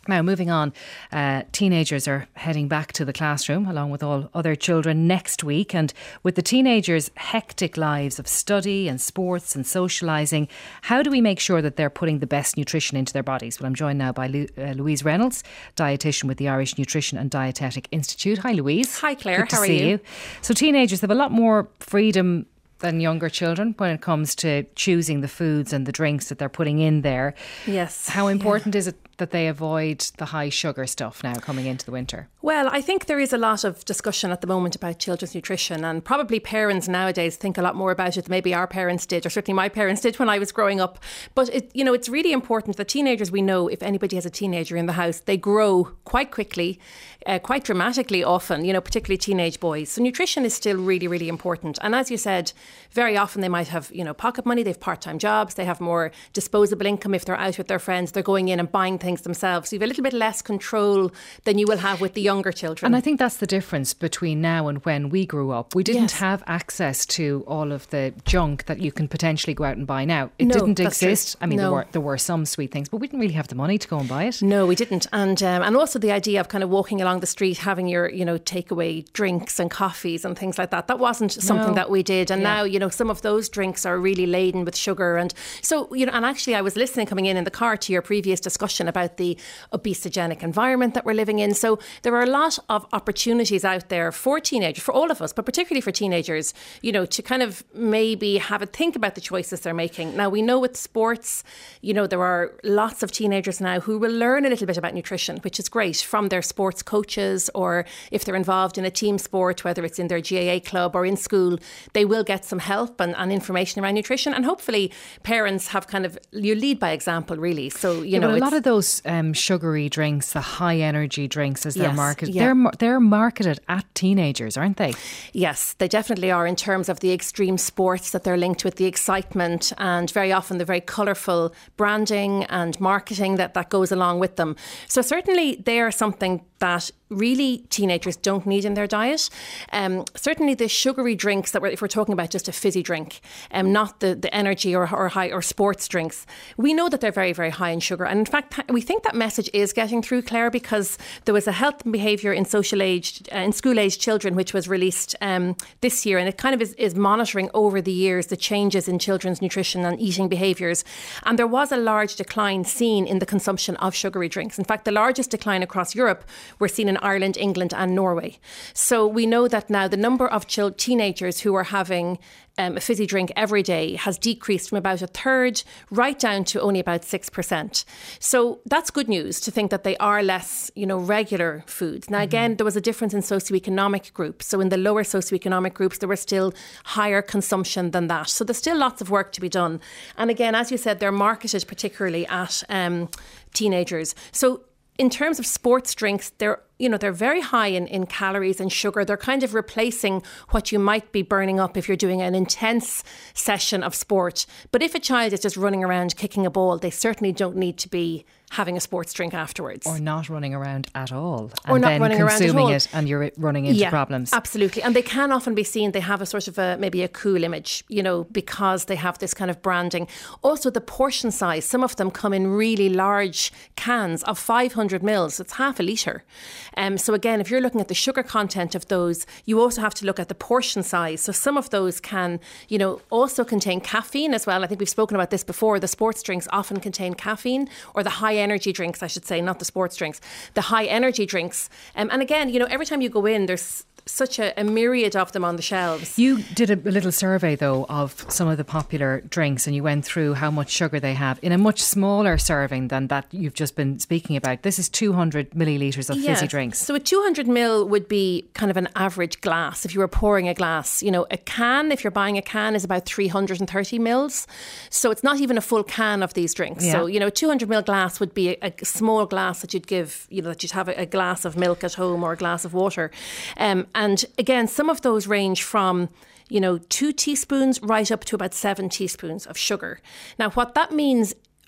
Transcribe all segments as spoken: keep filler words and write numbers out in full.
Now, moving on, uh, teenagers are heading back to the classroom along with all other children next week. And with the teenagers' hectic lives of study and sports and socialising, how do we make sure that they're putting the best nutrition into their bodies? Well, I'm joined now by Lu- uh, Louise Reynolds, dietitian with the Irish Nutrition and Dietetic Institute. Hi, Louise. Hi, Claire. Good to How are see you? you? So teenagers have a lot more freedom than younger children when it comes to choosing the foods and the drinks that they're putting in there. Yes. How important yeah. is it that they avoid the high sugar stuff now coming into the winter? Well, I think there is a lot of discussion at the moment about children's nutrition, and probably parents nowadays think a lot more about it than maybe our parents did, or certainly my parents did when I was growing up. But it, you know, it's really important that teenagers, we know if anybody has a teenager in the house, they grow quite quickly, uh, quite dramatically often, you know, particularly teenage boys. So nutrition is still really, really important. And as you said, very often they might have, you know, pocket money, they have part-time jobs, they have more disposable income if they're out with their friends, they're going in and buying things themselves. So you have a little bit less control than you will have with the younger children. And I think that's the difference between now and when we grew up. We didn't yes. have access to all of the junk that you can potentially go out and buy now. It no, didn't exist. True. I mean, no. there were there were some sweet things, but we didn't really have the money to go and buy it. No, we didn't. And um, and also the idea of kind of walking along the street, having your, you know, takeaway drinks and coffees and things like that. That wasn't something no. that we did. And yeah. now, you know, some of those drinks are really laden with sugar. And so, you know, and actually I was listening coming in in the car to your previous discussion about the obesogenic environment that we're living in. So there are a lot of opportunities out there for teenagers, for all of us, but particularly for teenagers, you know, to kind of maybe have a think about the choices they're making. Now, we know with sports, you know, there are lots of teenagers now who will learn a little bit about nutrition, which is great, from their sports coaches, or if they're involved in a team sport, whether it's in their G A A club or in school, they will get some help and, and information around nutrition. And hopefully parents have kind of, you lead by example, really. So, you yeah, know, a lot of those um, sugary drinks, the high energy drinks as they're yes, marketed, yeah. they're, they're marketed at teenagers, aren't they? Yes, they definitely are, in terms of the extreme sports that they're linked with, the excitement, and very often the very colourful branding and marketing that, that goes along with them. So certainly they are something that really teenagers don't need in their diet. Um, certainly the sugary drinks that we're, if we're talking about just a fizzy drink, um, not the, the energy or, or high or sports drinks, we know that they're very, very high in sugar. And in fact, we think that message is getting through, Claire, because there was a health and behaviour in social aged, uh, in school aged children, which was released um, this year. And it kind of is, is monitoring over the years the changes in children's nutrition and eating behaviours. And there was a large decline seen in the consumption of sugary drinks. In fact, the largest decline across Europe were seen in Ireland, England and Norway. So we know that now the number of chil- teenagers who are having um, a fizzy drink every day has decreased from about a third right down to only about six percent. So that's good news, to think that they are less, you know, regular foods. Now, mm-hmm. again, there was a difference in socioeconomic groups. So in the lower socioeconomic groups, there was still higher consumption than that. So there's still lots of work to be done. And again, as you said, they're marketed particularly at um, teenagers. So in terms of sports drinks, they're, you know, they're very high in, in calories and sugar. They're kind of replacing what you might be burning up if you're doing an intense session of sport. But if a child is just running around kicking a ball, they certainly don't need to be having a sports drink afterwards. Or not running around at all. Or and not then running around at consuming all. it and you're running into yeah, problems. Absolutely. And they can often be seen, they have a sort of a, maybe a cool image, you know, because they have this kind of branding. Also the portion size, some of them come in really large cans of five hundred mils. It's half a litre. Um, so again, if you're looking at the sugar content of those, you also have to look at the portion size. So some of those can, you know, also contain caffeine as well. I think we've spoken about this before. The sports drinks often contain caffeine, or the high energy drinks, I should say, not the sports drinks, the high energy drinks. Um, and again, you know, every time you go in, there's such a, a myriad of them on the shelves. You did a, a little survey, though, of some of the popular drinks, and you went through how much sugar they have in a much smaller serving than that you've just been speaking about. This is two hundred millilitres of yeah. fizzy drinks. So a two hundred mil would be kind of an average glass. If you were pouring a glass, you know, a can, if you're buying a can, is about three hundred thirty mils. So it's not even a full can of these drinks. Yeah. So, you know, a two hundred mil glass would be a, a small glass that you'd give, you know, that you'd have a, a glass of milk at home or a glass of water. Um, and again, some of those range from, you know, two teaspoons right up to about seven teaspoons of sugar. Now, what that means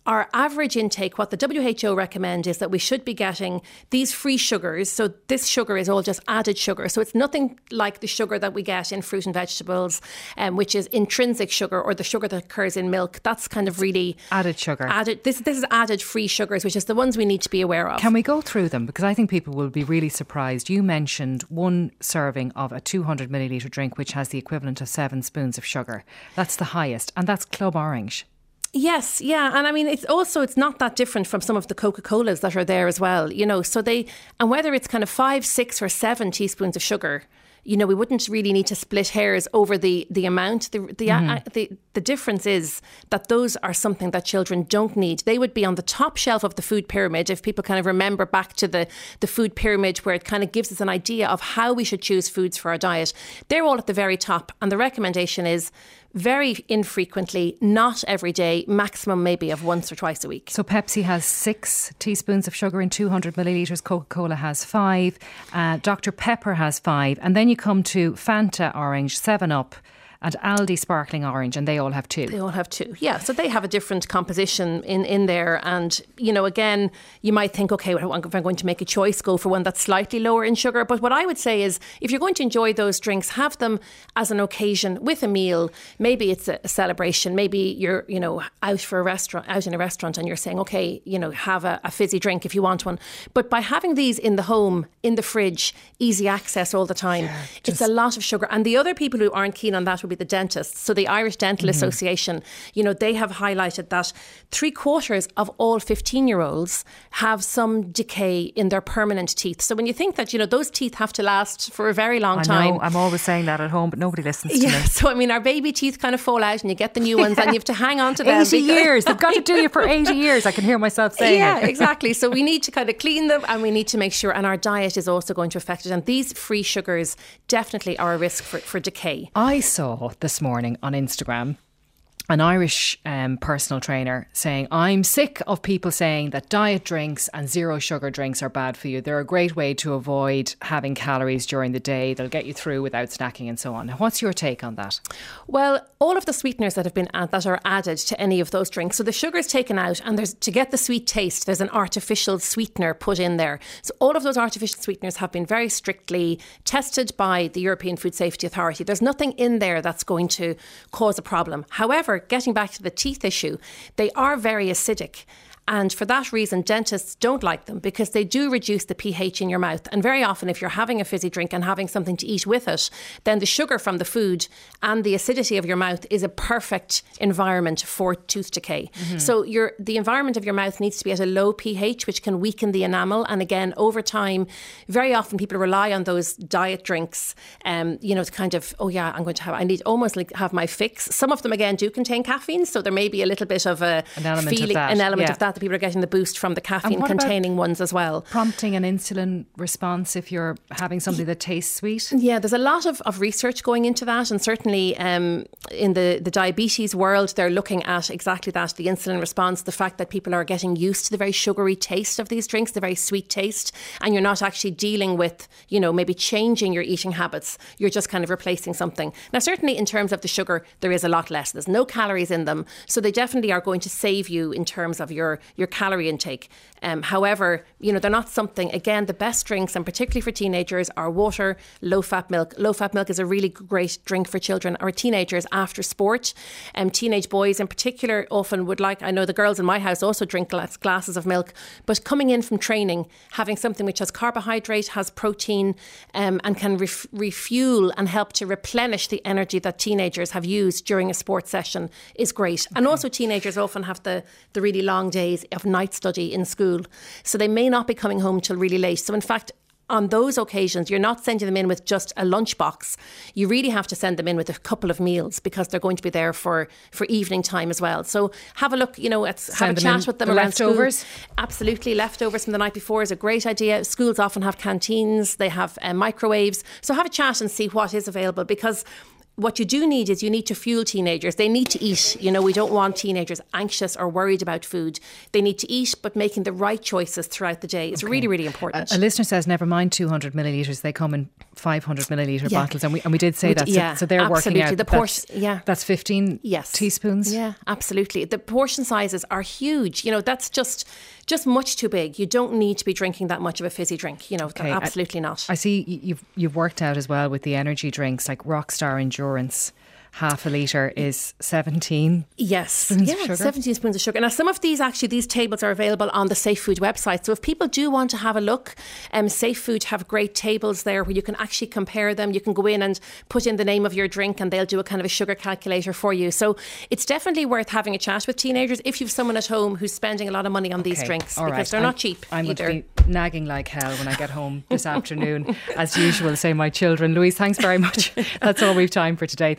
our average intake, what the W H O recommend is that we should be getting these free sugars. So this sugar is all just added sugar. So it's nothing like the sugar that we get in fruit and vegetables, um, which is intrinsic sugar, or the sugar that occurs in milk. That's kind of really added sugar. Added. This this is added free sugars, which is the ones we need to be aware of. Can we go through them? Because I think people will be really surprised. You mentioned one serving of a two hundred millilitre drink, which has the equivalent of seven spoons of sugar. That's the highest, and that's Club Orange. Yes, yeah. And I mean, it's also, it's not that different from some of the Coca-Colas that are there as well, you know. So they, and whether it's kind of five, six or seven teaspoons of sugar, you know, we wouldn't really need to split hairs over the, the amount. The the, mm-hmm. uh, the the difference is that those are something that children don't need. They would be on the top shelf of the food pyramid, if people kind of remember back to the, the food pyramid, where it kind of gives us an idea of how we should choose foods for our diet. They're all at the very top. And the recommendation is very infrequently, not every day, maximum maybe of once or twice a week. So Pepsi has six teaspoons of sugar in two hundred millilitres. Coca-Cola has five. Uh, Doctor Pepper has five. And then you come to Fanta Orange, seven up, and Aldi Sparkling Orange, and they all have two. They all have two, yeah. So they have a different composition in, in there. And, you know, again, you might think, OK, well, if I'm going to make a choice, go for one that's slightly lower in sugar. But what I would say is, if you're going to enjoy those drinks, have them as an occasion with a meal. Maybe it's a celebration. Maybe you're, you know, out for a restaurant, out in a restaurant, and you're saying, OK, you know, have a, a fizzy drink if you want one. But by having these in the home, in the fridge, easy access all the time, yeah, it's a lot of sugar. And the other people who aren't keen on that would be the dentists. So the Irish Dental mm-hmm. Association, you know, they have highlighted that three quarters of all fifteen year olds have some decay in their permanent teeth. So when you think that, you know, those teeth have to last for a very long I time. know, I'm always saying that at home, but nobody listens to yeah, me. So I mean, our baby teeth kind of fall out and you get the new ones, yeah. and you have to hang on to them. eighty years. They've got to do you for eighty years. I can hear myself saying yeah, it. Yeah, exactly. So we need to kind of clean them, and we need to make sure, and our diet is also going to affect it. And these free sugars definitely are a risk for, for decay. I saw this morning on Instagram an Irish um, personal trainer saying, I'm sick of people saying that diet drinks and zero sugar drinks are bad for you. They're a great way to avoid having calories during the day. They'll get you through without snacking and so on. What's your take on that? Well, all of the sweeteners that have been add, that are added to any of those drinks, so the sugar is taken out, and there's to get the sweet taste, there's an artificial sweetener put in there. So all of those artificial sweeteners have been very strictly tested by the European Food Safety Authority. There's nothing in there that's going to cause a problem. However, getting back to the teeth issue, they are very acidic. And for that reason, dentists don't like them, because they do reduce the pH in your mouth. And very often, if you're having a fizzy drink and having something to eat with it, then the sugar from the food and the acidity of your mouth is a perfect environment for tooth decay. Mm-hmm. So your the environment of your mouth needs to be at a low pH, which can weaken the enamel. And again, over time, very often people rely on those diet drinks, um, you know, to kind of, oh yeah, I'm going to have, I need almost like have my fix. Some of them, again, do contain caffeine. So there may be a little bit of a an element feeling, of that. an element yeah. of that. That people are getting the boost from the caffeine containing ones as well. Prompting an insulin response if you're having something that tastes sweet? Yeah, there's a lot of, of research going into that, and certainly um, in the, the diabetes world, they're looking at exactly that, the insulin response, the fact that people are getting used to the very sugary taste of these drinks, the very sweet taste, and you're not actually dealing with, you know, maybe changing your eating habits. You're just kind of replacing something. Now, certainly in terms of the sugar, there is a lot less. There's no calories in them, so they definitely are going to save you in terms of your your calorie intake. Um, however, you know, they're not something, again, the best drinks, and particularly for teenagers, are water, low-fat milk. Low-fat milk is a really great drink for children or teenagers after sport. Um, teenage boys in particular often would like, I know the girls in my house also drink glass, glasses of milk, but coming in from training, having something which has carbohydrate, has protein, um, and can ref- refuel and help to replenish the energy that teenagers have used during a sports session is great. Okay. And also teenagers often have the, the really long days of night study in school, so they may not be coming home till really late. So in fact, on those occasions, you're not sending them in with just a lunchbox. You really have to send them in with a couple of meals, because they're going to be there for, for evening time as well. So have a look, you know, at, have a chat with them the around leftovers. School. Absolutely. Leftovers from the night before is a great idea. Schools often have canteens, they have uh, microwaves. So have a chat and see what is available, because what you do need is you need to fuel teenagers. They need to eat. You know, we don't want teenagers anxious or worried about food. They need to eat, but making the right choices throughout the day is okay. really, really important. A, a listener says, never mind two hundred millilitres, they come in five hundred millilitre yeah. bottles. And we and we did say we that. D- so, yeah, so they're absolutely. working out. The portion, that's, yeah. that's fifteen yes. teaspoons? Yeah, absolutely. The portion sizes are huge. You know, that's just... just much too big. You don't need to be drinking that much of a fizzy drink. You know, okay. absolutely I, not. I see you've you've worked out as well with the energy drinks like Rockstar Endurance. Half a litre is seventeen yes. spoons yeah, of sugar. seventeen spoons of sugar. Now, some of these actually, these tables are available on the Safe Food website. So if people do want to have a look, um, Safe Food have great tables there where you can actually compare them. You can go in and put in the name of your drink and they'll do a kind of a sugar calculator for you. So it's definitely worth having a chat with teenagers if you've someone at home who's spending a lot of money on okay. these drinks. All because right. they're I'm, not cheap I'm either. going to be nagging like hell when I get home this afternoon. As usual, say my children. Louise, thanks very much. That's all we've time for today.